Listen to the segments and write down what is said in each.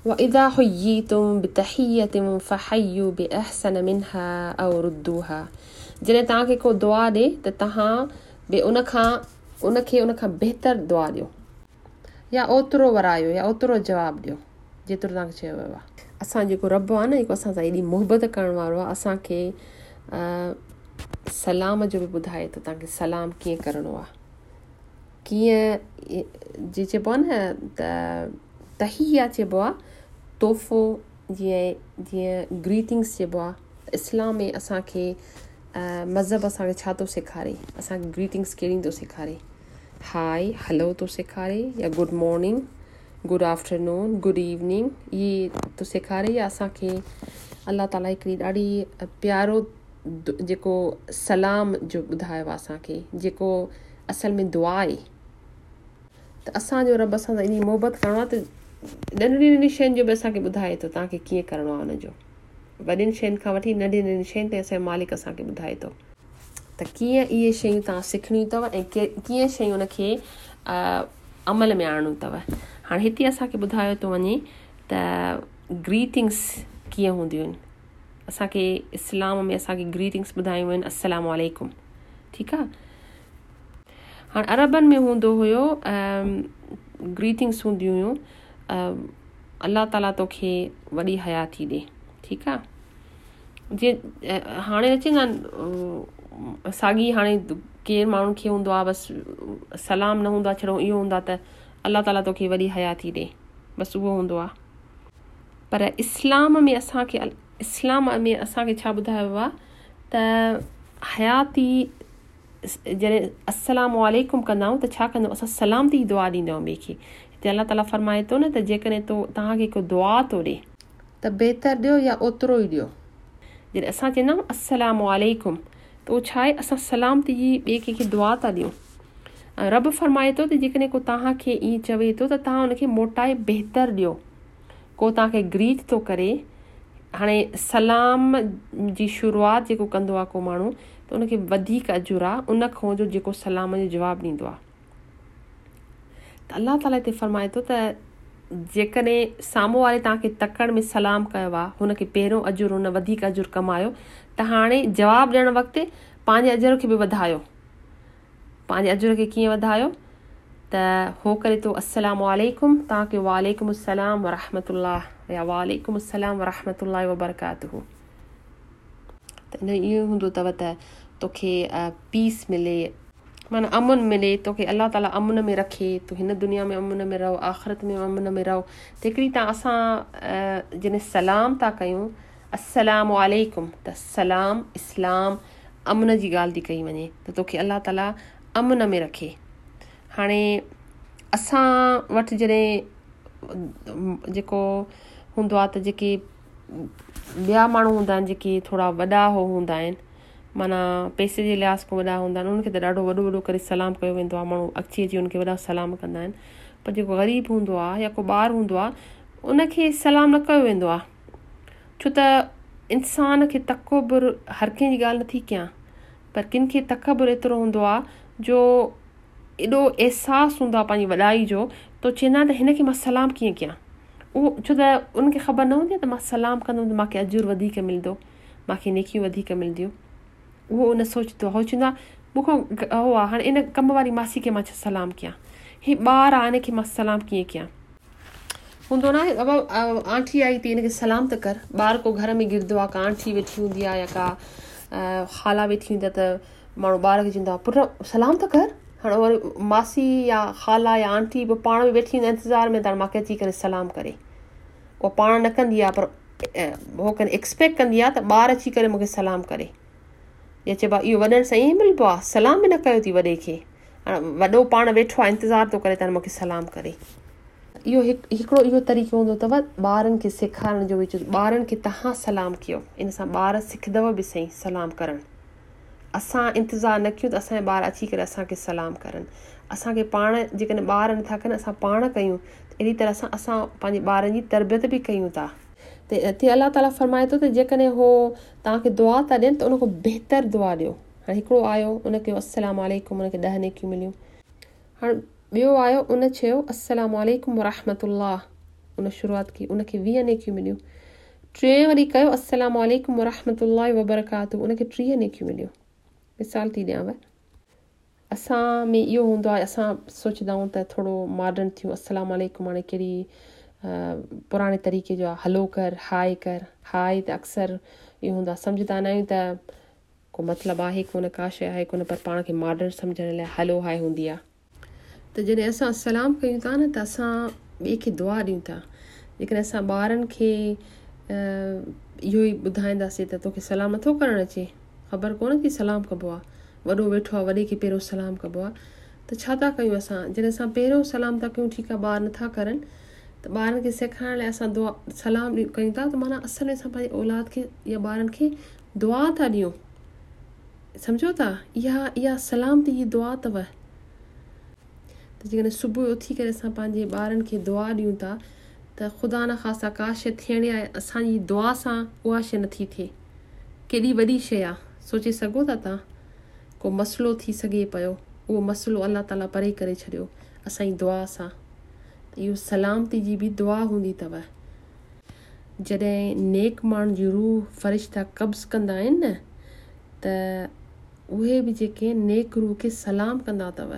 وإذا حييتم بتحية فحيوا بأحسن منها أو ردوها. जॾहिं तव्हांखे को दुआ ॾे त तव्हां बि उनखां बहितर दुआ ॾियो या ओतिरो वरायो या ओतिरो जवाबु ॾियो जेतिरो तव्हांखे चयो वियो आहे. असां जेको रब आहे न जेको असां सां एॾी मोहबत करण वारो आहे, असांखे सलाम जो बि ॿुधाए थो तव्हांखे सलाम कीअं करिणो आहे, कीअं जीअं चइबो आहे न त तहिया चइबो आहे तोहफ़ो, जीअं ग्रीटिंग्स चइबो आहे. इस्लाम में असांखे मज़हब असांखे छा थो सेखारे, असांखे ग्रीटिंग्स कहिड़ी थो सेखारे, हाय हलो थो सेखारे या good morning, good afternoon, good evening, इहे थो सेखारे. या असांखे अल्लाह ताला हिकिड़ी ॾाढी प्यारो जेको सलाम जो ॿुधायो आहे असांखे, जेको असल में दुआ आहे. त असांजो रब असां सां एॾी मोहबत करिणो आहे त नंढी नंढी शयुनि जो बि असांखे ॿुधाए थो तव्हांखे कीअं करिणो आहे हुनजो. वॾियुनि शयुनि खां वठी नंढी नंढी शयुनि ते असांजो मालिक असांखे ॿुधाए थो त कीअं इहे शयूं तव्हां सिखणियूं अथव ऐं कीअं शयूं उनखे अमल में आणियूं अथव. हाणे हिते असांखे ॿुधायो थो वञे त ग्रीटिंग्स कीअं हूंदियूं आहिनि. असांखे इस्लाम में असांखे ग्रीटिंग्स ॿुधायूं आहिनि अस्सलामु अलैकुम, ठीकु आहे. हाणे अरबनि में हूंदो हुयो ग्रीटिंग्स हूंदियूं हुयूं अल्लाह ताला तोखे वॾी हयाती ॾे, ठीकु आहे. जीअं हाणे अचे न साॻी, हाणे केरु माण्हुनि खे हूंदो आहे बसि सलाम न हूंदो आहे, छड़ो इहो हूंदो आहे त अल्लाह ताला तोखे वॾी हयाती ॾे, बसि उहो हूंदो आहे. पर इस्लाम में असांखे छा ॿुधायो आहे त हयाती जॾहिं अस्सलामु अलैकुम कंदा आहियूं त छा कंदा आहियूं, असां सलामती दुआ ॾींदा आहियूं ॿिए खे. हिते अल्लाह ताला फरमाए थो न त जेकॾहिं तव्हांखे को दुआ थो ॾे त बहितर ॾियो या ओतिरो ई ॾियो. जॾहिं असां चवंदा आहियूं अस्सलामु अलैकुम त उहो छा आहे, असां सलामती जी ॿिए कंहिंखे दुआ था ॾियूं. रब फरमाए थो त जेकॾहिं को तव्हांखे ईअं चवे थो त तव्हां हुनखे मोटाए बहितर ॾियो. को तव्हांखे ग्रीट थो करे, हाणे सलाम जी शुरूआति जेको कंदो आहे को माण्हू त उनखे वधीक अजुर आहे उन खां जो जेको सलाम जो जवाबु ॾींदो आहे. त अल्लाह ताला हिते फरमाए थो त जेकॾहिं साम्हूं वारे तव्हांखे तकड़ में सलाम कयो आहे, हुनखे पहिरियों अजुर, हुन वधीक अजुर कमायो, त हाणे जवाबु ॾियणु वक़्तु पंहिंजे अजर खे बि वधायो. पंहिंजे अजुर खे कीअं वधायो त हो करे थो अस्सलामु अलैकुम, तव्हांखे वालेकुम अस्सलाम वरहमतुल्लाह या वालेकुम अस्सलाम वरहमतुल्लाह वबरकातुहू. त इहो हूंदो अथव त तोखे पीस मिले, माना अमुन मिले, तोखे अल्लाह ताला अमुन में रखे, तूं हिन दुनिया में अमुन में रहो, आख़िरत में अमुन में रहो. त हिकिड़ी असां जॾहिं सलाम था कयूं अस्सलामु अलैकुम, त सलाम इस्लाम अमुन जी ॻाल्हि थी कई वञे त तोखे अल्लाह ताला अमुन में रखे. हाणे असां वटि जॾहिं जेको हूंदो आहे त जेके ॿिया माण्हू हूंदा आहिनि जेके थोरा वॾा हूंदा आहिनि, माना पैसे जे लिहाज़ खां वॾा हूंदा आहिनि, उनखे त ॾाढो वॾो वॾो करे सलाम कयो वेंदो आहे. माण्हू अची उनखे वॾा सलाम कंदा आहिनि. पर जेको ग़रीब हूंदो आहे या को ॿारु हूंदो आहे उनखे सलाम न कयो वेंदो आहे, छो त इंसान खे तकबुर हर कंहिंजी ॻाल्हि नथी कयां, पर किन खे तकबुर एतिरो हूंदो आहे जो एॾो अहसासु हूंदो आहे पंहिंजी वॾाई जो, तो चवंदा आहिनि त हिनखे मां सलाम कीअं कयां. उहो छो त उनखे ख़बर न हूंदी आहे त मां सलाम कंदुमि त मूंखे अजुर वधीक मिलंदो, मूंखे नेकियूं वधीक मिलंदियूं. उहो उन सोचंदो आहे, उहो चवंदो आहे मूंखां हो आहे, हाणे इन कम वारी मासी खे मां छा सलाम कयां, ही ॿारु आहे हिनखे मां सलाम कीअं कयां. हूंदो न आहे बाबा आंटी आई थी हिनखे सलाम त कर. ॿारु को घर में गिरंदो आहे, का आंटी वेठी हूंदी आहे या का ख़ाला वेठी हूंदी आहे, त माण्हू ॿार खे चवंदो आहे पुटु सलाम त कर. हाणे वरी मासी या ख़ाला या आंटी बि पाण बि वेठी हूंदी इंतज़ार में त मूंखे अची करे सलाम करे. उहा पाण न कंदी आहे पर उहो एक्सपेक्ट कंदी आहे त ॿारु अची करे मूंखे सलाम करे. या चइबो आहे इहो वॾनि सां ईअं मिलिबो आहे, सलाम बि न कयो थी वॾे खे. हाणे वॾो पाण वेठो आहे इंतज़ारु थो करे त मूंखे सलाम करे. इहो हिकिड़ो इहो तरीक़ो हूंदो अथव ॿारनि खे सेखारण जो. ॿारनि खे तव्हां सलाम कयो, इन सां ॿार सिखंदव बि सही सलाम करणु. असां इंतज़ारु न कयूं त असांजा ॿार अची करे असांखे सलाम करनि. असांखे पाण जेकॾहिं ॿार नथा कनि असां पाण कयूं त अहिड़ी तरह सां असां पंहिंजे ॿारनि जी तरबियत बि कयूं था. त हिते अल्लाह ताला फरमाए थो त जेकॾहिं हो तव्हांखे दुआ था ॾियनि त उनखां बहितर दुआ ॾियो. हाणे हिकिड़ो आयो उनखे अस्सलामु अलैकुम, उनखे 10 नेकियूं मिलियूं. हाणे ॿियो आयो उन चयो अस्सलामु अलैकुम वरहमतुल्लाह, उन शुरूआत की, उनखे 20 नेकियूं मिलियूं। 3 वरी कयो अस्सलामु अलैकुम वरहमतुल्लाहि वबरकातुहू, उनखे 30 नेकियूं मिलियूं। मिसाल थी ॾियांव, असां में इहो हूंदो आहे, असां सोचंदा आहियूं त थोरो मॉडर्न थियूं। अस्सलामु अलैकुम हाणे कहिड़ी पुराणे तरीक़े जो आहे, हलो कर, हाय कर। हाय त अक्सर इहो हूंदो आहे, सम्झंदा न आहियूं त को मतिलबु आहे कोन, का शइ आहे कोन, पर पाण खे मॉडर्न सम्झण लाइ हलो हाय हूंदी आहे। त जॾहिं असां सलाम कयूं था न, त असां ॿिए खे दुआ ॾियूं था। जेकॾहिं असां ॿारनि खे इहो ई ॿुधाईंदासीं त तोखे सलाम नथो करणु अचे, ख़बर कोन थी सलाम कबो आहे, वॾो वेठो आहे वॾे खे पहिरियों सलाम कबो आहे, त छा था कयूं असां? जॾहिं असां पहिरियों सलाम था कयूं, ठीकु आहे ॿार नथा करनि, त ॿारनि खे सेखारण लाइ असां दुआ सलाम कयूं था, त माना असल में असां पंहिंजे औलाद खे या ॿारनि खे दुआ था ॾियूं। सम्झो था, इहा सलामती जी दुआ अथव। त जेकॾहिं सुबुह उथी करे असां पंहिंजे ॿारनि खे दुआ ॾियूं था, त ख़ुदा न ख़ासा का शइ थियणी आहे, असांजी दुआ सां उहा शइ नथी थिए। केॾी वॾी शइ आहे, सोचे सघो था तव्हां? को मसइलो थी सघे पियो, उहो मसइलो अलाह ताला परे करे छॾियो असांजी दुआ सां। त इहो सलामती जी बि दुआ हूंदी अथव। जॾहिं नेक माण्हुनि जी रूह फ़रिश्ता कब्ज़ कंदा आहिनि न, त उहे बि जेके नेक रूह खे सलाम कंदा अथव।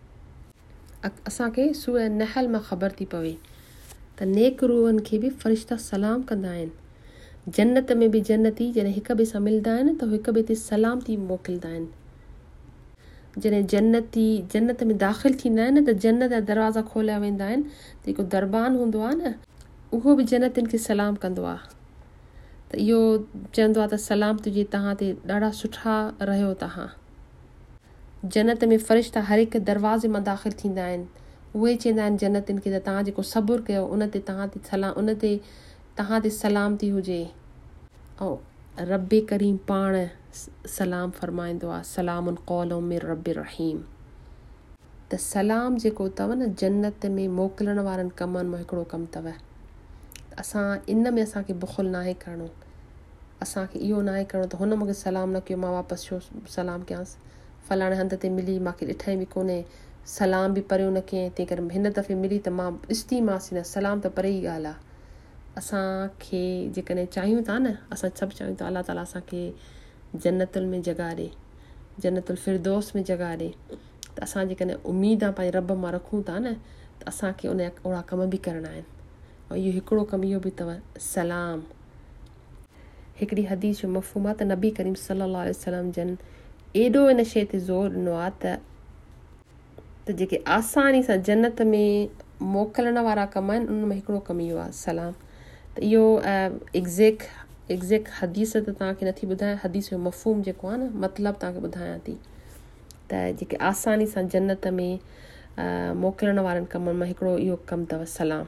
असांखे सूरह नहल मां ख़बर थी पवे त नेक रूहनि खे बि फ़रिश्ता सलाम कंदा आहिनि। जन्नत में बि जन्नती जॾहिं हिक ॿिए सां मिलंदा आहिनि त हिक ॿिए ते सलामती मोकिलींदा आहिनि। जॾहिं जन्नती जन्नत में दाख़िल थींदा आहिनि त जन्नत जा दरवाज़ा खोलिया वेंदा आहिनि, त जेको दरबान हूंदो आहे न, उहो बि जन्नतियुनि खे सलाम कंदो आहे। त इहो चवंदो आहे त सलाम तुंहिंजे तव्हां ते, ॾाढा सुठा रहियो तव्हां। जन्नत में फ़रिश्ता हर हिकु दरवाज़े मां दाख़िल थींदा आहिनि। उहे चवंदा आहिनि जन्नतियुनि खे त तव्हां जेको सब्र कयो, उन ते तव्हां ते सलामती हुजे। ऐं रब करीम पाण सलाम फरमाईंदो आहे, सलामुन क़ौलुम मिर रब्बिर रहीम। त सलाम जेको अथव न, जन्नत में मोकिलण वारनि कमनि मां हिकिड़ो कमु अथव। असां इन में असांखे बुख़ुल नाहे करिणो। असांखे इहो नाहे करिणो त हुन मूंखे सलाम न कयो, मां वापसि छो सलाम कयांसि। फलाणे हंध ते मिली, मूंखे ॾिठई बि कोन्हे, सलाम बि परियो न कयईं, तंहिं करे हिन दफ़े मिली त मां ॾिसंदीमांसि न। सलाम त परे ई ॻाल्हि आहे। असांखे जेकॾहिं चाहियूं था न, असां सभु चाहियूं था अलाह ताला असांखे जन्नतुल में जॻह ॾे, जन्नतुल फिरदौस में जॻह ॾे। त असां जेकॾहिं उमेद आहे पंहिंजे रब मां रखूं था न, त असांखे उन ओड़ा कम बि करणा आहिनि। ऐं इहो हिकिड़ो कमु इहो बि अथव, सलाम। हिकिड़ी हदीस जो मफ़हूम आहे त नबी करीम सल्लल्लाहु अलैहि वसल्लम जन एॾो इन शइ ते ज़ोर ॾिनो आहे त जेके आसानी सां जन्नत में मोकिलण वारा कम आहिनि, उन में हिकिड़ो कमु इहो आहे, सलाम। त इहो एग्ज़ैक्ट हदीस त तव्हांखे नथी ॿुधायां, हदीस जो मफ़हूम जेको आहे न, मतिलबु तव्हांखे ॿुधायां थी। त जेके आसानी सां जन्नत में मोकिलण वारनि कमनि मां हिकिड़ो इहो कमु अथव, सलाम।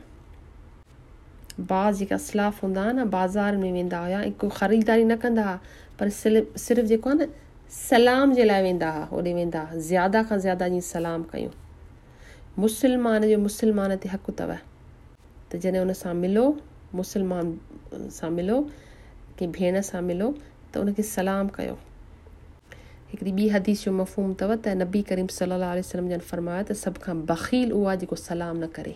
बाज़ जेका असलाफ़ हूंदा हुआ न, बाज़ार में वेंदा हुआ, को ख़रीदारी न कंदा हुआ, पर सिर्फ़ु जेको आहे न, सलाम जे लाइ वेंदा हुआ। होॾे वेंदा हुआ, ज़्यादा खां ज़्यादा जीअं सलाम कयूं। मुस्लमान जो मुस्लमान ते हक़ु अथव, त जॾहिं उन सां मिलो, मुस्लमान सां मिलो, कंहिं भेण सां मिलो, त उनखे सलाम कयो। हिकिड़ी ॿी हदीस जो मफ़हूम अथव त नबी करीम सल्लल्लाहु अलैहि वसल्लम जन फरमाया त सभ खां बख़ील उहो आहे जेको सलाम न करे।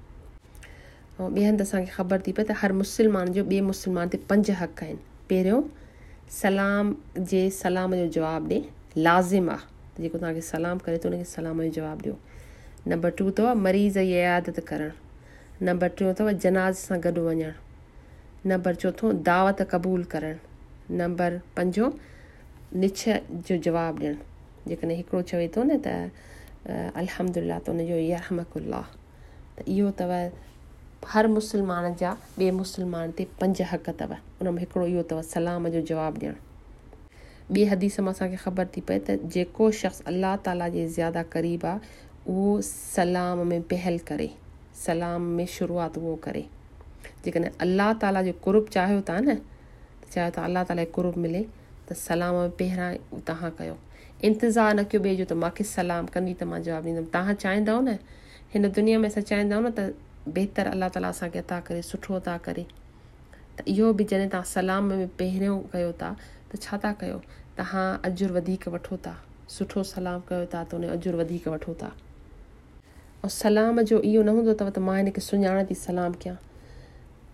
ऐं ॿिए हंधि असांखे ख़बर थी पए त हर मुस्लमान जो ॿिए मुस्लमान ते 5 हक़ आहिनि। पहिरियों, सलाम जो जवाबु ॾे, लाज़िम आहे त जेको तव्हांखे सलाम करे थो उनखे सलाम जो जवाबु ॾियो। नंबर 2 अथव मरीज़ जी इयादत करणु। नंबर 3 अथव जनाज़ सां गॾु वञणु। नंबर 4 दावत क़बूल करणु। नंबर 5 निछ जो जवाबु ॾियणु। जेकॾहिं हिकिड़ो चवे थो न त अल्हम्दुलिल्लाह, त उनजो यरहमकुल्लाह। त इहो अथव हर मुस्लमान जा ॿिए मुस्लमान ते 5 हक़ अथव। उन में हिकिड़ो इहो अथव सलाम जो जवाबु ॾियणु। ॿिए हदीस मां असांखे ख़बर थी पए त जेको शख़्स अलाह ताला जे ज़्यादा क़रीब आहे, उहो सलाम में पहल करे, सलाम में शुरूआति उहो करे। जेकॾहिं अलाह ताला जो कुर्ब चाहियो था न, चाहियो था अलाह ताला जो कुर्ब मिले, त सलाम में पहिरां तव्हां कयो। इंतज़ारु न कयो ॿिए जो त मूंखे सलाम कंदी त मां जवाबु ॾींदमि। तव्हां चाहींदव न, हिन दुनिया में असां चाहींदा आहियूं न त बहितर अलाह ताला असांखे अता करे, सुठो अता करे। त इहो बि जॾहिं तव्हां सलाम में पहिरियों कयो था, त छा था कयो? तव्हां अजुर वधीक वठो था। सुठो सलाम कयो था त उन अजुर वधीक वठो था। ऐं सलाम जो इहो न हूंदो अथव त मां हिनखे सुञाणां थी सलाम कयां।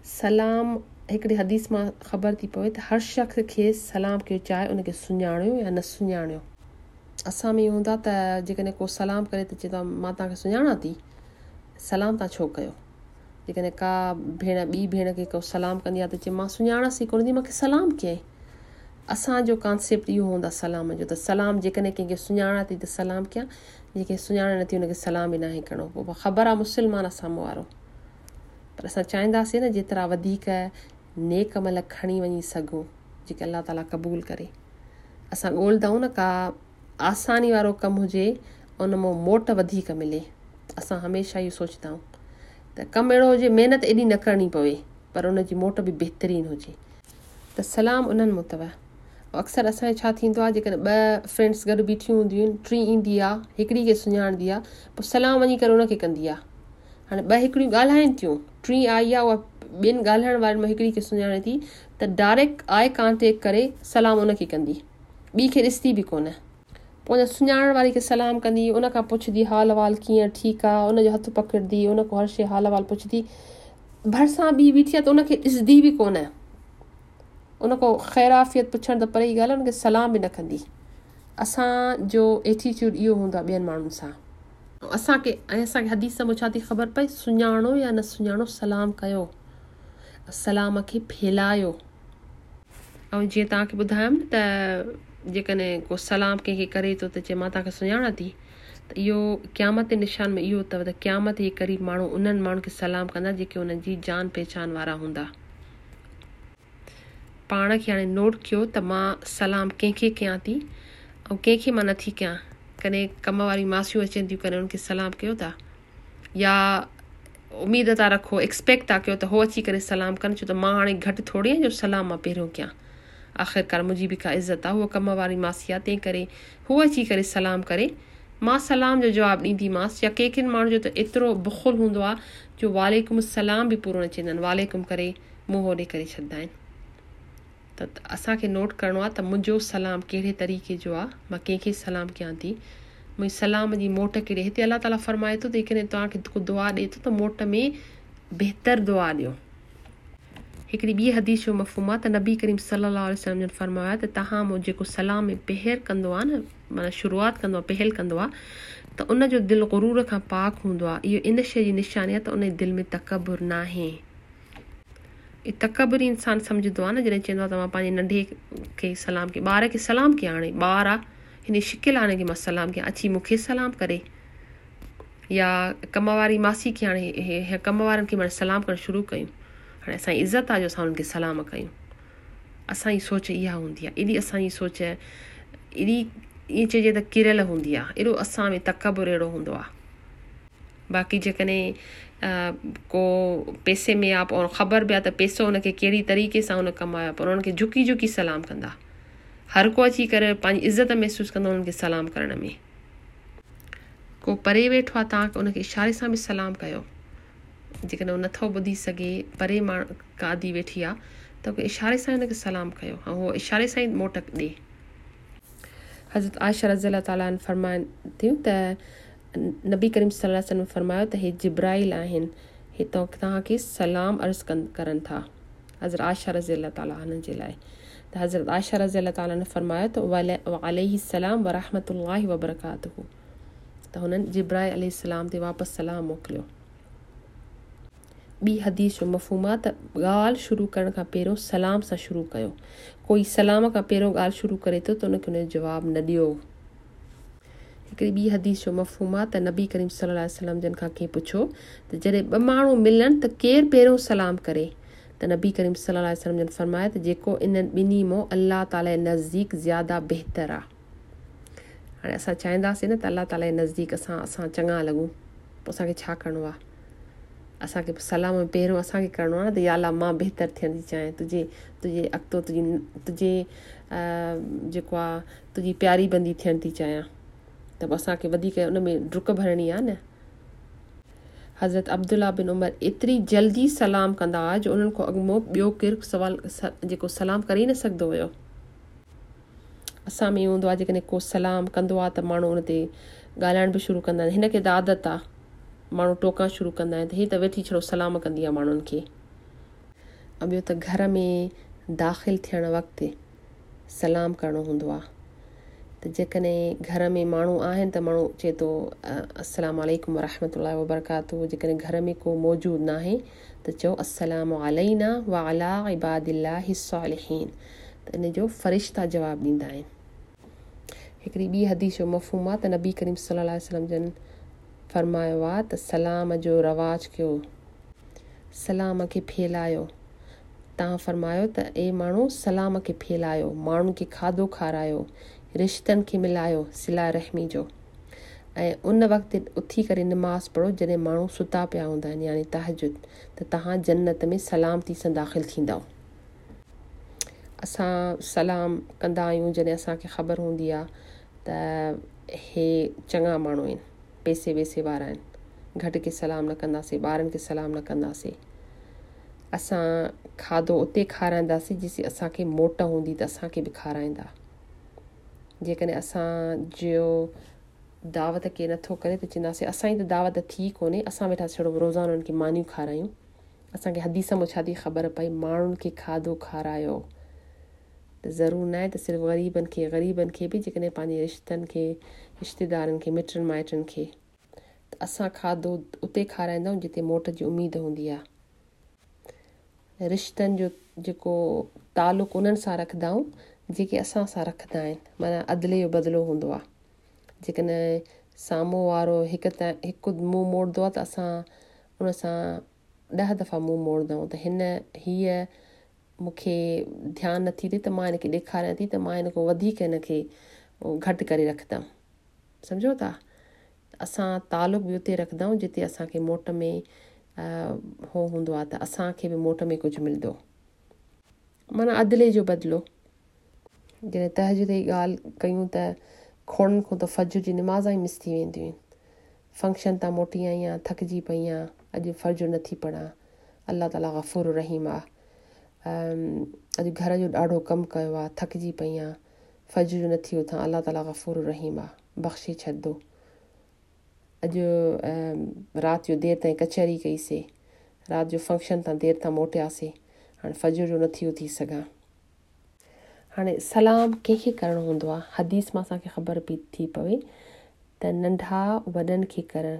सलाम हिकिड़ी हदीस मां ख़बर थी पवे त हर शख़्स खे सलाम कयो चाहे उनखे सुञाणियो या न सुञाणियो। असां में हूंदा त जेकॾहिं को सलाम करे त चए थो मां तव्हांखे सुञाणा थी, सलाम तव्हां छो कयो। जेकॾहिं का भेण ॿी भेण खे को सलाम कंदी आहे त चए मां सुञाणासीं कोन थी, मूंखे सलाम कयईं। असांजो कॉन्सेप्ट इहो हूंदो आहे सलाम जो, त सलाम जेकॾहिं कंहिंखे सुञाणा थी त सलाम कयां, जेके सुञाणे नथी उनखे सलाम ई न आहे करिणो। पोइ ख़बर आहे मुस्लमान आहे साम्हूं वारो, पर असां चाहींदासीं न जेतिरा वधीक नेक अमल खणी वञी सघूं जेके अलाह ताला क़बूल करे। असां ॻोल्हंदा आहियूं न का आसानी वारो कमु हुजे उन मां मोट वधीक मिले। असां हमेशह इहो सोचंदा आहियूं त कमु अहिड़ो हुजे महिनत एॾी न करणी पवे पर उनजी मोट बि बहितरीनु हुजे। त सलाम उन्हनि मूं अथव। अक्सर असांजे छा थींदो आहे, जेकॾहिं ॿ फ्रेंड्स गॾु बीठियूं हूंदियूं आहिनि, टी ईंदी आहे, हिकिड़ी खे सुञाणंदी आहे, पोइ सलाम वञी करे उनखे कंदी आहे। हाणे ॿ हिकिड़ियूं ॻाल्हाइनि थियूं, टी आई आहे, उहा ॿियनि ॻाल्हाइण वारनि मां हिकिड़ी खे सुञाणे थी त डायरेक्ट आई कॉन्टेक्ट करे सलाम उनखे कंदी, ॿी खे ॾिसंदी बि कोन। पोइ सुञाणण वारी खे सलाम कंदी, उनखां पुछंदी हाल अहिवाल कीअं, ठीकु आहे, उनजो हथु पकड़ंदी, उनखां हर शइ हाल अहिवाल पुछंदी। भरिसां ॿी बीठी आहे त उनखे ॾिसंदी बि कोन, उनखां ख़ैराफ़ियत पुछण त परे ई ॻाल्हि आहे, उनखे सलाम बि न कंदी। असांजो एटीट्यूड इहो हूंदो आहे ॿियनि माण्हुनि सां। असांखे हदीस मां छा थी ख़बर पए, सुञाणो या न सुञाणो सलाम कयो, सलाम खे फैलायो। ऐं जीअं तव्हांखे ॿुधायमि त जेकॾहिं को सलाम कंहिंखे करे थो त चए मां तव्हांखे सुञाणा थी, त इहो क़यामत जे निशान में इहो अथव त क़यामत जे क़रीब माण्हू उन्हनि माण्हुनि खे सलाम कंदा जेके उन्हनि जी जान पहचान वारा हूंदा। पाण खे हाणे नोट कयो त मां सलाम कंहिंखे कयां थी ऐं कंहिंखे मां नथी कयां। कॾहिं कम वारी मासियूं अचनि थियूं, कॾहिं उनखे सलाम कयो था, या उमेद था रखो, एक्सपेक्ट था कयो त हो अची करे सलाम कनि, छो त मां हाणे घटि थोरी आहियां जो सलाम मां पहिरियों कयां। आख़िरकार मुंहिंजी बि का इज़त आहे, उहा कम वारी मासी आहे, तंहिं करे हू अची करे सलाम करे, मां सलाम जो जवाबु ॾींदीमांसि। या कंहिं माण्हू जो त एतिरो बुख़ुल हूंदो आहे जो वालेकुम सलाम बि पूरो न चवंदा आहिनि, वालेकुम करे मुंहुं होॾे करे छॾंदा आहिनि। त असांखे नोट करिणो आहे त मुंहिंजो सलाम कहिड़े तरीक़े जो आहे, मां कंहिंखे सलाम कयां थी, मुंहिंजी सलाम जी मोट कहिड़े। हिते अलाह ताला फरमाए थो त जेकॾहिं तव्हांखे को दुआ ॾिए थो त मोट में बहितर दुआ ॾियो। हिकिड़ी ॿी हदीस जो मफ़हूम आहे त नबी करीम सल्लल्लाहु अलैहि वसल्लम जन फरमायो आहे त तव्हां मूं जेको सलाम में पहर कंदो आहे न, माना शुरूआति कंदो आहे, पहल कंदो आहे, त उनजो दिलि ग़ुरूर खां पाक हूंदो आहे। इहो इन शइ जी निशानी आहे त उन दिलि में तकबुर न आहे। तकबुर इंसान सम्झंदो आहे न जॾहिं चवंदो आहे त मां पंहिंजे नंढे खे सलाम कयां, ॿार खे सलाम कयां। हाणे ॿार आहे, हिन शिकिल आहे की मां सलाम कयां, अची मूंखे सलाम करे। या कम वारी मासी खे हाणे कम वारनि खे मां सलाम करणु शुरू कयूं, हाणे असांजी इज़त आहे जो असां हुननि खे सलाम कयूं। असांजी सोच इहा हूंदी आहे, एॾी असांजी सोच एॾी ईअं चइजे त किरियल हूंदी आहे, एॾो असां में तकबुर अहिड़ो हूंदो आहे। बाक़ी जेकॾहिं को पैसे में आहे, पोइ ख़बर बि आहे त पैसो हुनखे कहिड़ी तरीक़े सां हुन कमायो, पर उन्हनि खे झुकी झुकी सलाम कंदा। हर को अची करे पंहिंजी इज़त महसूसु कंदो उन्हनि खे सलाम करण में। को परे वेठो आहे, तव्हां उनखे इशारे सां बि सलाम कयो। जेकॾहिं उहो नथो ॿुधी सघे, परे माण्हू का आदि वेठी आहे, त इशारे सां हुनखे सलाम कयो ऐं उहो इशारे सां ई मोटक ॾिए। हज़रत आयशा रज़ी अल्लाह ताला अन्हा फरमाइनि थियूं त नबी करीम सल्लल्लाहु अलैहि वसल्लम फरमायो त हे जिब्राइल आहिनि, हे तव्हांखे सलाम अर्ज़ करनि था। हज़रत आयशा रज़ी अल्लाह ताला अन्हा जे लाइ त हज़रत आयशा रज़ी अल्लाह ताला ने फरमायो त वअलैहि सलाम व रहमतुल्लाहि व बरकातुहू, त हुननि जिब्राइल अलैहिस्सलाम ते वापसि सलाम मोकिलियो। ॿी हदीस जो मफ़हूम आहे त ॻाल्हि शुरू करण खां पहिरियों सलाम सां शुरू कयो। कोई सलाम खां पहिरियों ॻाल्हि शुरू करे थो त उनखे उनजो जवाबु न ॾियो। हिकिड़ी ॿी हदीस जो मफ़हूम आहे त नबी करीम सल्लल्लाहु अलैहि वसल्लम जन खां कंहिं पुछो त जॾहिं ॿ माण्हू मिलनि त केरु पहिरियों सलाम करे, त नबी करीम सल्लल्लाहु अलैहि वसल्लम जन फरमाया त जेको इन्हनि ॿिन्ही मां अल्लाह ताला जे नज़दीक ज़्यादा बहितर आहे। हाणे असां चाहींदासीं न त अल्लाह ताला जे नज़दीक असां चङा लॻूं, पोइ असांखे छा करिणो आहे? असांखे सलाम में पहिरियों असांखे करिणो आहे न त या अल्लाह मां बहितर थियण थी चाहियां, तुंहिंजे अॻितो तुंहिंजे जेको आहे तुंहिंजी प्यारी बंदी थियण थी चाहियां, त पोइ असांखे वधीक उन में डुक भरणी आहे न। हज़रत अब्दुल्ला बिन उमर एतिरी जल्दी सलाम कंदा हुआ जो उन्हनि खां अॻु में ॿियो केरु जेको सलाम करे ई न सघंदो हुयो। असां में हूंदो आहे जेकॾहिं को सलाम कंदो आहे त माण्हू उन ते ॻाल्हाइण बि शुरू कंदा आहिनि, हिनखे त आदत आहे, माण्हू टोकण शुरू कंदा आहिनि त हीअ त वेठी छड़ो सलाम कंदी आहे माण्हुनि खे। ॿियो त घर में दाख़िल थियण वक़्तु सलाम करणो हूंदो आहे। त जेकॾहिं घर में माण्हू आहिनि त माण्हू चए थो अस्सलाम वालेकुम वरहमतुल्लाहि वबरकातुहू। जेकॾहिं घर में को मौजूदु न आहे त चओ अस्सलामु अलैना व अला इबादिल्लाहि सालिहीन। त इन जो फ़रिश्ता जवाबु ॾींदा आहिनि। हिकिड़ी ॿी हदीस जो मफ़हूम आहे त नबी करीम सल्लल्लाहु अलैहि वसल्लम जन फरमायो आहे त सलाम जो रवाज कयो, सलाम खे फैलायो। तव्हां फरमायो त ए माण्हू सलाम खे फैलायो, माण्हुनि खे खाधो खारायो, रिश्तनि खे मिलायो, सिला रहमी जो। ऐं उन वक़्तु उथी करे निमाज़ पढ़ो जॾहिं माण्हू सुता पिया हूंदा आहिनि, यानी तहजुद, त तव्हां जन्नत में सलामती सां दाख़िल थींदव। असां सलाम कंदा आहियूं जॾहिं असांखे ख़बर हूंदी आहे त हे चङा माण्हू आहिनि, पैसे वैसे वारा आहिनि, घटि खे सलाम न कंदासीं, ॿारनि खे सलाम न कंदासीं। असां खाधो उते खाराईंदासीं जिते असांखे मोट हूंदी त असांखे बि खाराईंदा। जेकॾहिं असांजो दावत के नथो करे त चवंदासीं असांजी त दावत थी कोन्हे, असां वेठा छड़ो रोज़ानो उन्हनि खे मानियूं खारायूं। असांखे हदीस में छा थी ख़बर पई, माण्हुनि खे खाधो खारायो। त ज़रूरु न आहे त सिर्फ़ु ग़रीबनि खे बि जेकॾहिं पंहिंजे रिश्तनि खे, रिश्तेदारनि खे, मिटनि माइटनि खे, त असां खाधो उते खाराईंदा आहियूं जिते मोट जी उमेदु हूंदी आहे। रिश्तनि जो जेको तालुक़ु उन्हनि सां रखंदा आहियूं जेके असां सां रखंदा आहिनि, माना अदले जो बदिलो हूंदो आहे। जेकॾहिं साम्हूं वारो हिकु मुंहुं मोड़ंदो आहे त असां उन सां 10 दफ़ा मुंहुं मोड़ंदा आहियूं। त हीअ मूंखे ध्यानु नथी ॾिए त मां हिनखे ॾेखारियां थी त मां हिन खां वधीक हिनखे घटि करे रखंदमि। सम्झो था? असां तालुक़ु बि उते रखंदा आहियूं जिते असांखे मोट में हो हूंदो आहे त असांखे बि मोट में कुझु मिलंदो, माना अदले जो बदिलो। जॾहिं तहजुद जी ॻाल्हि कयूं त खोड़नि खां त फजर जी निमाज़ ई मिस थी वेंदियूं आहिनि। फंक्शन तां मोटी आई आहियां, थकिजी पई आहियां, अॼु फजर नथी पढ़ां। अल्लाह ताला गफ़ूर रहीम आहे। अॼु घर जो ॾाढो कमु कयो आहे, थकिजी पई आहियां, फजर जो नथी उथां, अल्लाह ताला गफ़ूर रहीम आहे, बख़्शे छॾंदो। अॼु राति जो देरि ताईं कचहरी कईसीं, राति जो फंक्शन तां देरि तां मोटियासीं, हाणे फजर जो नथी उथी सघां। हाणे सलाम कंहिंखे करणो हूंदो आहे, हदीस मां असांखे ख़बर पई थी पवे त नंढा वॾनि खे करनि।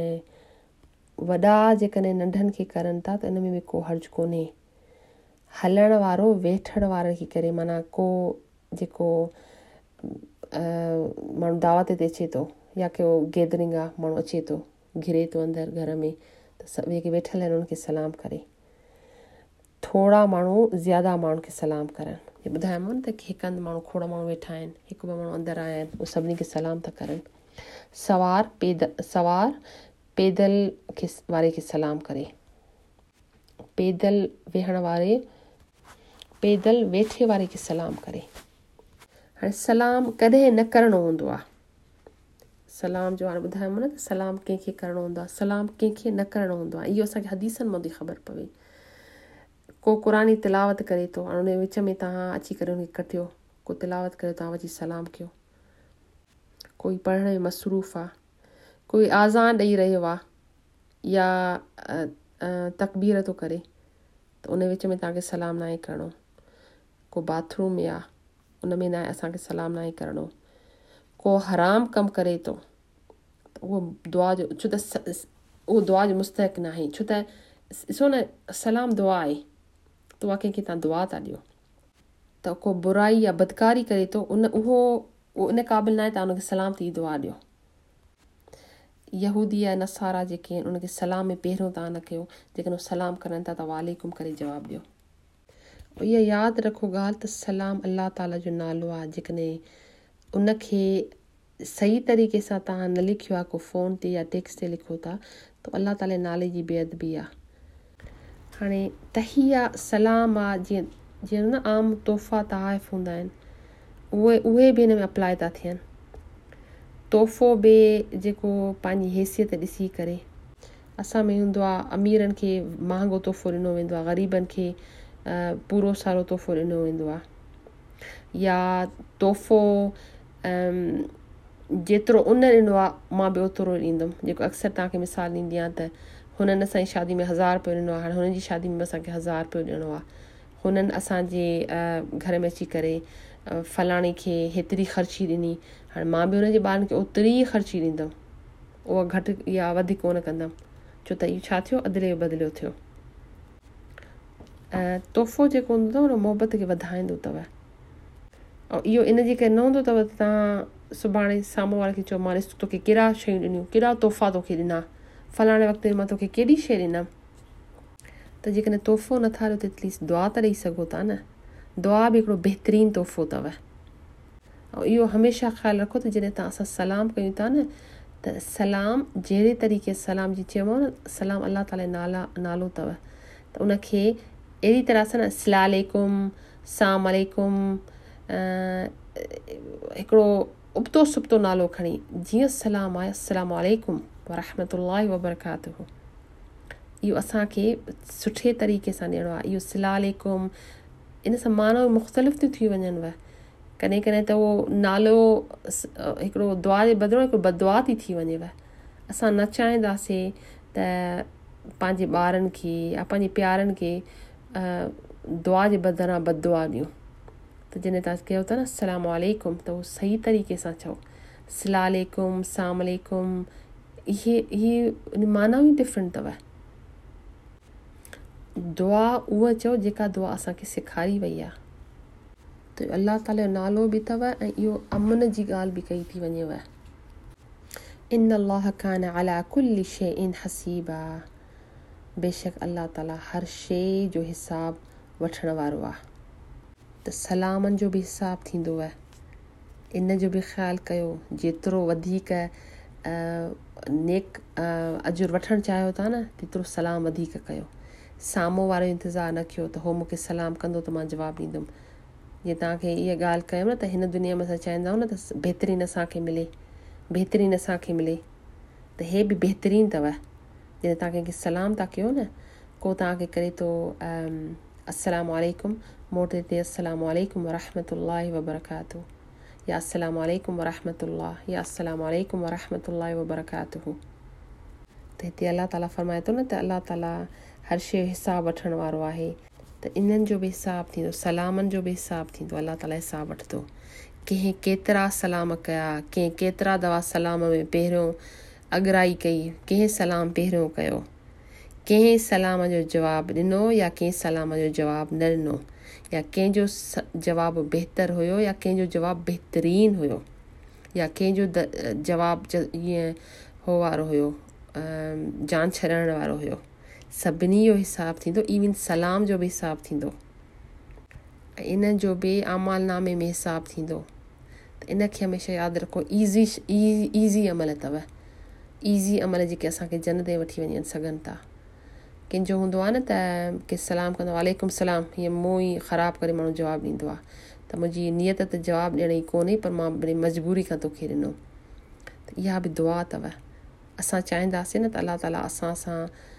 जेकॾहिं नंढनि खे करनि था त इन में बि को हर्ज कोन्हे। हलण वारो वेठण वारे खे करे, माना को जेको माण्हू दावत ते अचे थो या को गैदरिंग आहे, माण्हू अचे थो घिरे थो अंदरि घर में, त जेके वेठल आहिनि उन्हनि खे सलाम करे। थोरा माण्हू ज़्यादा माण्हुनि खे सलाम करनि। ॿुधायोमांव न त हिकु हंधि माण्हू खोड़ माण्हू वेठा आहिनि, हिकु ॿ माण्हू अंदरि आया आहिनि, उहे सभिनी खे सलाम था करनि। सवार पैदल वारे खे सलाम करे, पैदल वेठे वारे खे सलाम करे। हाणे सलाम कॾहिं न करणो हूंदो आहे। सलाम जो हाणे ॿुधायोमांव न त सलाम कंहिंखे करणो हूंदो आहे, सलाम कंहिंखे न करणो हूंदो आहे। इहो असांखे हदीसनि मां थी ख़बर पवे। को क़ुरान जी तिलावत करे थो, हाणे उन विच में तव्हां अची करे उनखे कटियो, को तिलावत करे तव्हां अची सलाम कयो। कोई पढ़ण में मसरूफ़ आहे, कोई आज़ान ॾेई रहियो आहे या तकबीर थो करे, त उन विच में तव्हांखे सलाम न आहे करिणो। को बाथरूम में आहे, उन में न आहे असांखे सलाम न आहे करिणो। को हराम कमु करे थो त उहो दुआ जो, छो त उहो दुआ जो मुस्तहिक़ न आहे, छो त ॾिसो न सलाम दुआ आहे, दुआ कंहिंखे तव्हां दुआ था ॾियो। त को बुराई या बदकारी करे थो, उहो इन क़ाबिल न आहे तव्हां उनखे सलाम थी दुआ ॾियो। यहूदी या नसारा जेके आहिनि उनखे सलाम में पहिरियों तव्हां न कयो, जेकॾहिं सलाम करनि था त वालेकुम करे जवाबु ॾियो। इहा यादि रखो ॻाल्हि त सलाम अल्लाह ताला जो नालो आहे। जेकॾहिं उनखे सही तरीक़े सां तव्हां न लिखियो आहे, को फ़ोन ते या टेक्स्ट ते लिखो था, त अल्लाह ताला नाले जी बेअदबी आहे। हाणे तहिया सलाम आहे, जीअं न आम तोहफ़ा तहाइफ़ हूंदा आहिनि, उहे बि हिन में अप्लाई था थियनि। तोहफ़ो बि जेको पंहिंजी हैसियत ॾिसी करे, असां में हूंदो आहे अमीरनि खे महांगो तोहफ़ो ॾिनो वेंदो आहे, ग़रीबनि खे पूरो सारो तोहफ़ो ॾिनो वेंदो आहे। या तोहफ़ो जेतिरो उन ॾिनो आहे मां बि ओतिरो ॾींदुमि। जेको अक्सर तव्हांखे मिसाल ॾींदी आहियां त हुननि असांजी शादी में 1000 रुपयो ॾिनो आहे, हाणे हुननि जी शादी में असांखे 1000 रुपयो ॾियणो आहे। हुननि असांजे घर में अची करे फलाणे खे हेतिरी ख़र्ची ॾिनी, हाणे मां बि हुनजे ॿारनि खे ओतिरी ई ख़र्ची ॾींदमि, उहा घटि या वधीक कोन कंदमि, छो त इहो छा थियो, अदिले बदिलियो थियो। तोहफ़ो जेको हूंदो अथव न मोहबत खे वधाईंदो अथव, ऐं इहो इनजे करे न हूंदो अथव त तव्हां सुभाणे साम्हूं वारे खे चओ मां ॾिस तोखे कहिड़ा शयूं ॾिनियूं, कहिड़ा तोहफ़ा तोखे ॾिना, फलाणे वक़्तु मां तोखे केॾी शइ ॾिनमि। त जेकॾहिं तोहफ़ो नथा ॾियो त एटलीस्ट दुआ त ॾेई सघो था न। दुआ बि हिकिड़ो बहितरीनु तोहफ़ो अथव। ऐं इहो हमेशह ख़्यालु रखो त जॾहिं असां सलाम कयूं था न, त सलाम जहिड़े तरीक़े सलाम जी चइबो न, सलाम अलाह ताला नालो अथव, त उनखे अहिड़ी तरह सां न अस्सलामुअलैकुम, सलाम अलैकुम, हिकिड़ो उबतो सुबतो नालो खणी, जीअं सलाम आहे अस्सलामु अलैकुम वरहमतुल्लाहि वबरकातुहू, इहो असांखे सुठे तरीक़े सां ॾियणो आहे। इहो अस्सलामु अलैकुम इन सां माना मुख़्तलिफ़ थियूं थी वञनि, कॾहिं कॾहिं त उहो नालो हिकिड़ो दुआ जे बदिरां हिकिड़ो बददुआ थी वञेव। असां न चाहींदासीं त पंहिंजे ॿारनि खे या पंहिंजे प्यारनि खे दुआ जे बदिरां बददुआ ॾियूं। त जॾहिं तव्हां कयो था न अस्सलामु अलैकुम, त उहो सही तरीक़े सां चओ, अस्सलामु अलैकुम, सलाम अलैकुम, इहे माना ई डिफरेंट अथव। दुआ उहा चओ जेका दुआ असांखे सेखारी वई आहे, त अलाह ताला जो नालो बि अथव ऐं इहो अमन जी ॻाल्हि बि कई थी वञेव। इन अल्लाह कान अला कुल्लि शैइन हसीबा, बेशक अलाह ताला हर शइ जो हिसाबु वठण वारो आहे। त सलामनि जो बि हिसाबु थींदो आहे, इन जो बि ख़्यालु कयो, जेतिरो वधीक नेक अजुर वठणु चाहियो था न, तेतिरो सलाम वधीक कयो। साम्हूं वारो इंतज़ारु न कयो त हो मूंखे सलाम कंदो त मां जवाबु ॾींदुमि। जीअं तव्हांखे इहा ॻाल्हि कयूं न त हिन दुनिया में असां चाहींदा आहियूं न त बहितरीनु असांखे मिले, बहितरीनु असांखे मिले, त हे बि बहितरीनु अथव। जॾहिं तव्हां कंहिंखे सलाम था कयो न, को तव्हांखे करे थो अस्सलामु अलैकुम, मोटे ते अस्सलामु अलैकुम वरहमतुल्लाहि वबरकातुहू, या अस्सलामु अलैकुम वरहमतुल्लाह, या अस्सलामु अलैकुम वरहमतुल्लाहि वबरकातुहू। त हिते अलाह ताला फरमाए थो न त अलाह ताला हर शइ जो हिसाबु वठण वारो आहे, त इन्हनि जो बि हिसाबु थींदो, सलामनि जो बि हिसाबु थींदो, अलाह ताला हिसाबु वठंदो। कंहिं केतिरा सलाम कया, कंहिं केतिरा दफ़ा सलाम में पहिरियों अॻराई कई, कंहिं सलाम पहिरियों कयो, कंहिं सलाम जो जवाबु ॾिनो या कंहिं सलाम जो जवाबु न ॾिनो, या कंहिंजो जवाबु बहितरु हुयो या कंहिंजो जवाबु बहितरीनु हुयो, या कंहिंजो जवाबु ईअं हो वारो हुयो, जान छॾण वारो हुयो। सभिनी जो हिसाबु थींदो, इवन सलाम जो बि हिसाबु थींदो, ऐं इन जो बि आमाल नामे में हिसाबु थींदो। त इनखे हमेशह यादि रखो। ईज़ी अमल अथव, ईज़ी अमल जेके असांखे जन्नत ते वठी वञनि सघनि था। कंहिंजो हूंदो आहे न त के सलाम कंदो वालेकुम सलाम, हीअं मुंहुं ई ख़राबु करे माण्हू जवाबु ॾींदो आहे, त मुंहिंजी नियत त जवाबु ॾियण जी कोन्हे, पर मां वरी मजबूरी खां तोखे ॾिनो। त इहा बि दुआ अथव। असां चाहींदासीं न त अलाह ताला असां सां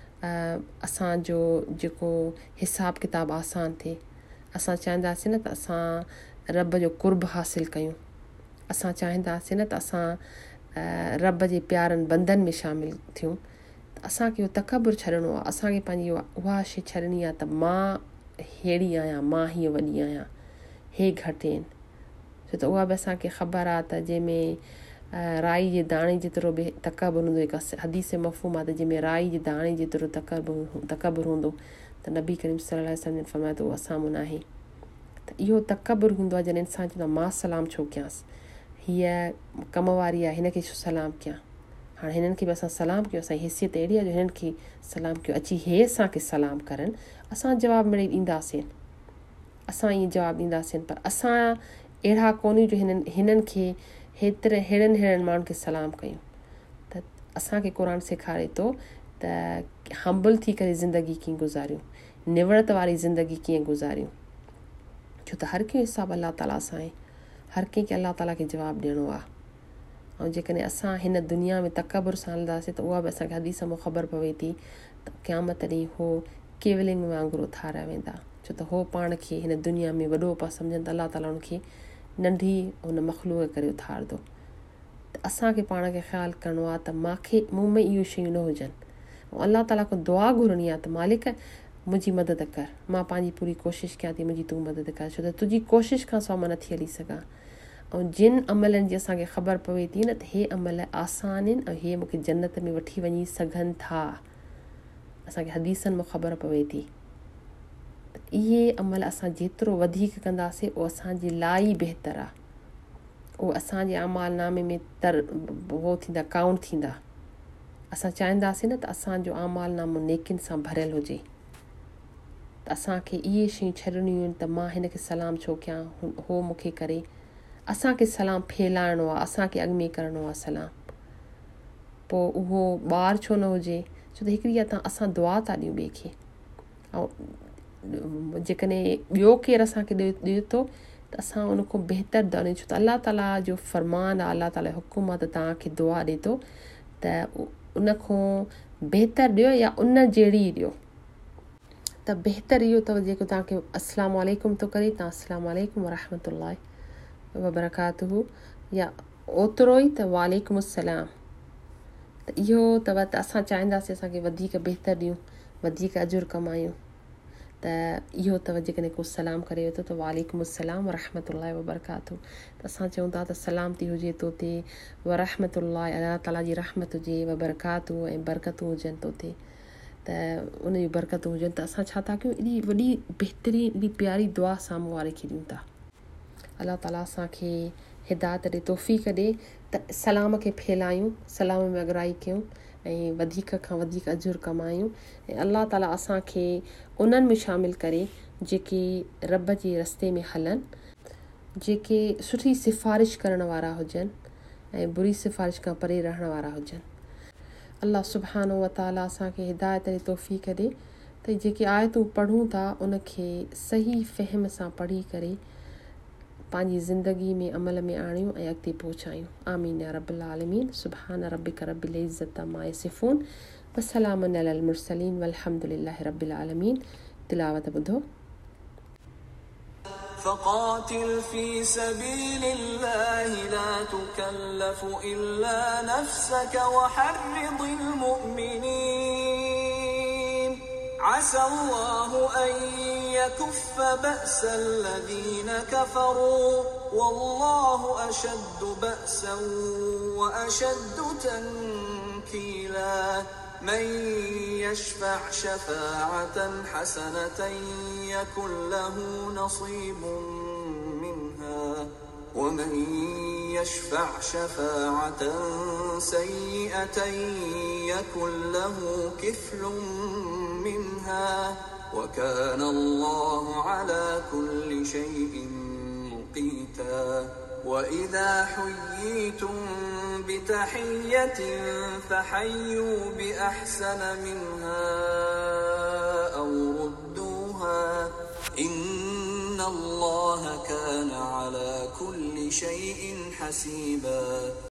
असांजो जेको हिसाबु किताबु आसानु थिए। असां चाहींदासीं न त असां रब जो कुर्ब हासिलु कयूं। असां चाहींदासीं न त असां रब जे प्यारनि बंधन में शामिलु थियूं। त असांखे इहो तकबुर छॾिणो आहे, असांखे पंहिंजी उहा शइ छॾणी आहे त मां अहिड़ी आहियां, मां हीअं वॾी आहियां, हे घटि आहिनि। छो त उहा बि असांखे ख़बर आहे त जंहिंमें राई जे दाणे जेतिरो बि तकबुर हूंदो, हिकु हदीस मफ़हूम आहे त जंहिंमें राई जे दाणे जेतिरो तकबुर हूंदो, त नबी करीम सल्लल्लाहु अलैहि वसल्लम फरमायो त उहो असां में न आहे। त इहो तकबुर हूंदो आहे जॾहिं इंसानु चवंदो आहे मां सलाम छो कयांसि, हीअ कम वारी आहे, हिनखे छो सलाम कयां। हाणे हिननि खे बि असां सलाम कयो, असांजी हैसियत अहिड़ी आहे जो हिननि खे सलाम कयो, अची हे असांखे सलाम करनि, असां जवाबु मिड़ई ॾींदासीं, असां ईअं जवाबु ॾींदासीं, पर असां अहिड़ा कोन्ह जो हिननि खे हेड़नि माण्हुनि खे सलाम कयूं। त असांखे क़ुर सेखारे थो त हम्बल थी करे ज़िंदगी कीअं गुज़ारियूं, निवड़त वारी ज़िंदगी कीअं गुज़ारियूं, छो त हर कंहिं हिसाबु अलाह ताला सां आहे, हर कंहिंखे अलाह ताला खे जवाबु ॾियणो आहे। ऐं जेकॾहिं असां हिन दुनिया में तकबुर सां हलंदासीं त उहा बि असांखे हदीस मां ख़बर पवे थी त क़यामत ॾींहुं हो केवलिंग वांगुरु उथारिया वेंदा, छो त हो पाण खे हिन दुनिया में वॾो पिया सम्झनि त अलाह ताला हुनखे नंढी हुन मख़लूक़ करे उथारंदो। त असांखे पाण खे ख़्यालु करिणो आहे त मूं में इहो शयूं न हुजनि, ऐं अलाह ताला खां दुआ घुरणी आहे त मालिक मुंहिंजी मदद कर, मां पंहिंजी पूरी कोशिशि कयां थी, मुंहिंजी तूं मदद कर, छो त तुंहिंजी कोशिशि खां सवाइ मां नथी हली सघां। ऐं जिन अमलनि जी असांखे ख़बर पवे थी न त हे अमल आसान आहिनि ऐं हे मूंखे जन्नत में वठी वञी सघनि था, असांखे हदीसनि में ख़बर पवे थी, त इहे अमल असां जेतिरो वधीक कंदासीं उहो असांजे लाइ ई बहितरु आहे। उहे असांजे अमालनामे में उहो थींदा, काउंट थींदा। असां चाहींदासीं न त असांजो अमालनामो नेकिन सां भरियलु हुजे, त असांखे इहे शयूं छॾणियूं आहिनि त मां हिन खे सलाम छो कयां, हो मूंखे करे। असांखे सलाम फैलाइणो आहे, असांखे अॻु में करिणो आहे सलाम। पोइ उहो ॿार छो न हुजे, छो त हिकिड़ी आहे असां दुआ था ॾियूं ॿिए खे, ऐं जेकॾहिं ॿियो केरु असांखे ॾिए थो त असां उन खां बहितरु था ॾियूं, छो त अलाह ताला जो फ़रमान आहे, अलाह ताला जो हुकुम आहे त तव्हांखे दुआ ॾिए थो त उन खां बहितरु ॾियो या उन जहिड़ी ॾियो। त बहितरु इहो अथव जेको तव्हांखे अस्सलाम वालेकुम थो करे, तव्हां अस्सलाम वालेकुम वरहमतुल्लाहि वबरकातुहू, या ओतिरो ई त वालेकुम अस्सलाम। त इहो अथव त असां चाहींदासीं असांखे वधीक बहितरु ॾियूं, वधीक अजुर कमायूं, त इहो अथव जेकॾहिं को सलाम करे वेठो त वालेकुम अस्सलाम वरहमतुल्लाहि वबरकातुहू। त असां चऊं था त सलामती हुजे तो ते, वरहमतुल्लाहि अलाह ताला जी रहमत हुजे, वबरकातुहू ऐं बरकतूं हुजनि तो ते, त उन जी बरकतूं हुजनि। त असां छा था कयूं, एॾी वॾी बहितरीन एॾी प्यारी दुआ साम्हूं वारे खे ॾियूं था। अलाह ताला असांखे हिदायत ॾे, तौफ़ीक़ ॾे त सलाम खे फैलायूं, सलाम में अगराई कयूं ऐं वधीक खां वधीक अजुर कमायूं। ऐं अलाह ताला असांखे उन्हनि में शामिलु करे जेके रब जे रस्ते में हलनि, जेके सुठी सिफ़ारिश करण वारा हुजनि ऐं बुरी सिफ़ारिश खां परे रहण वारा हुजनि। अलाह सुब्हानो व तआला असांखे हिदायत ॾे, तौफ़ीक़ ॾे त जेके आयतूं पढ़ूं था उनखे सही फ़हम सां पढ़ी करे पंहिंजी ज़िंदगी में अमल में आणियूं ऐं अॻिते पहुचायूं। आमीन या रब्बल आलमीन। सुब्हान रब्बिक रब्बिल इज़्ज़ति अम्मा यसिफ़ून व सलामुन अलल मुरसलीन वल्हम्दुलिल्लाहि रब्बिल आलमीन। तिलावत ॿुधो। فقاتل في سبيل الله لا تكلف إلا نفسك وحرض المؤمنين عسى الله أن يكف بأس الذين كفروا والله أشد بأسا وأشد تنكيلا من يشفع شفاعة حسنة يكن له نصيب منها ومن يشفع شفاعة سيئة يكن له كفل منها وكان الله على كل شيء مقيتا وإذا حييتم بتحية فحيوا بأحسن منها أو ردوها إن الله كان على كل شيء حسيبا